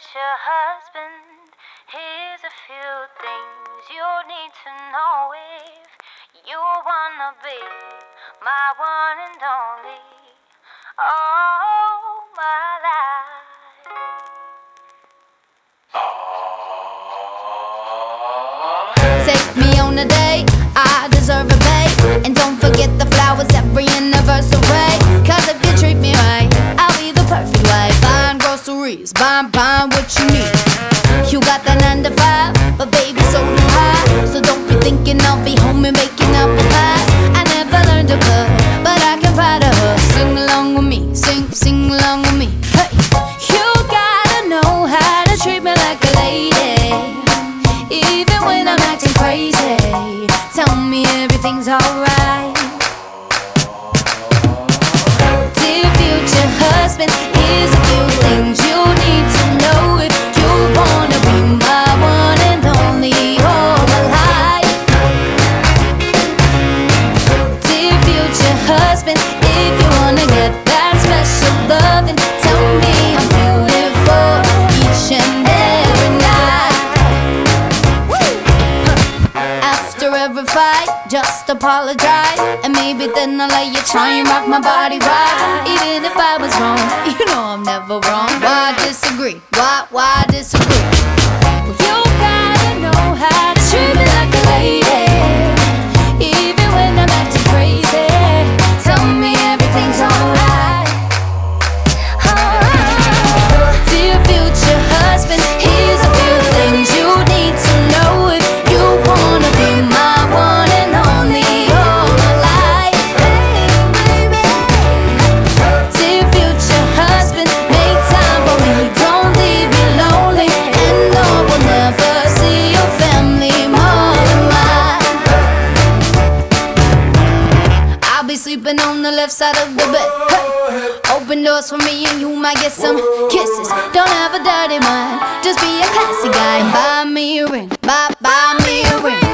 future husband, here's a few things you need to know if you wanna be my one and only. Oh, my life. Take me on a date, I deserve a bait. And don't forget the flowers every anniversary. Cause if you treat me right, I'll be the perfect wife. Buying groceries, buying what you need. You got that 9 to 5, but baby so do I. So don't be thinking I'll be home and making up a pass. I never learned to cook, but I can ride a hook. Sing along with me, sing along with me. Hey, you gotta know how to treat me like a lady, even when I'm acting crazy. Tell me everything's alright. Dear future husband, here's a few things you need to know if you wanna be my one and only all my life. Dear future husband, if you wanna get that special loving, tell me I'm beautiful each and every night. After every fight, just apologize, and maybe then I'll let you try and rock my body right. Even if I was wrong, you know I'm never wrong. Why disagree? Why disagree? Well, you gotta know how to treat me like a lady, even when I'm acting crazy. Tell me everything's alright. Dear future husband, here's a few things you need to know if you wanna be my one and only all my life. Dear future husband, make time for me, don't leave me lonely, and no, we'll never see your family more than mine. I'll be sleeping on the left side of the bed. Hey, open doors for me and you might get some kisses. Don't have a dirty mind, just be a classy guy and buy me a ring, buy me a ring.